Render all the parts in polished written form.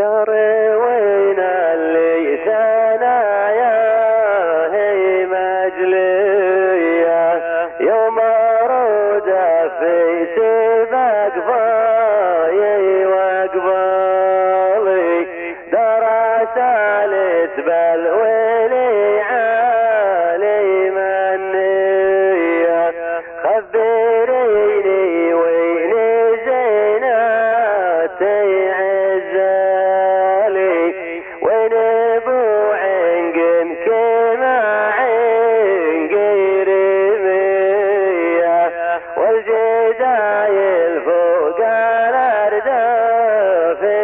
وين اللي ثنايا هي مجلية يوم رودة في سباق فاي وقبالي درس الاسبل ولي عالي منية خبريني وين زيناتي والجدايل فوق الأرض في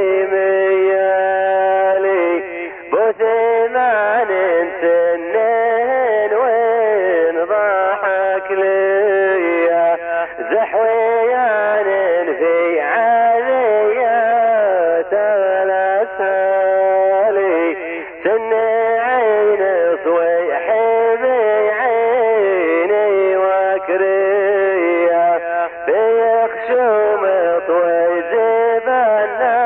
ميالي بثمان سنين وين ضحك ليا زحويان في عذيات الأسهالي سن عين صويحي بعيني وكري بيخشم طوي زبنا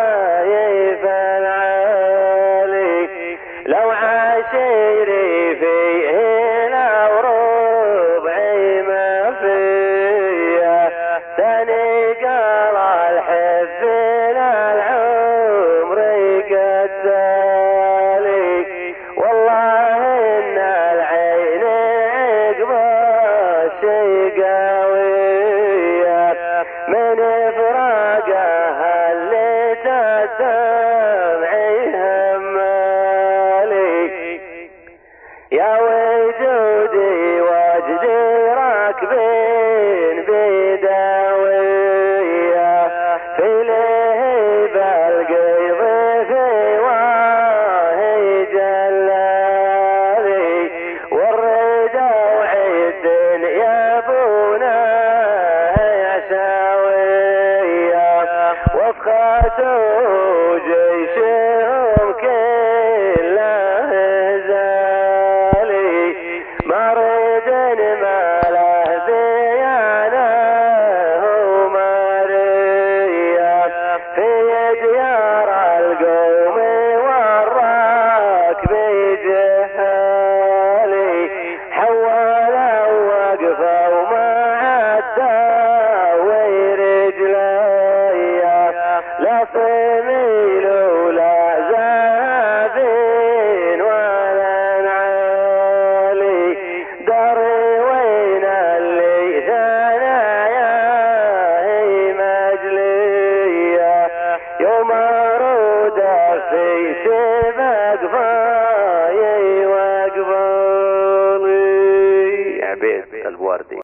يفالعالي لو عشيري فيه لو ربعي ما فيا ثاني قال الحب للعمر قتالي والله ان العين عقب الشي قوي من فراقها اللي تدمعي همالي يا وجودي وجدي راكبين بداوية في لهيب القيض في واهي جلالي والردا وعد يابونا وفخاتوا جيشهم كله زالي مرد ما له ديانه ومريا في ديار القوم والراكب جهالي حولوا وقفوا ما عدوا رجليا لا صميل ولا زابين ولا نعالي داري وين اللي ثنايا هي مجلية يوم رودة في سباق فاي وقبالي عبيد الوردي.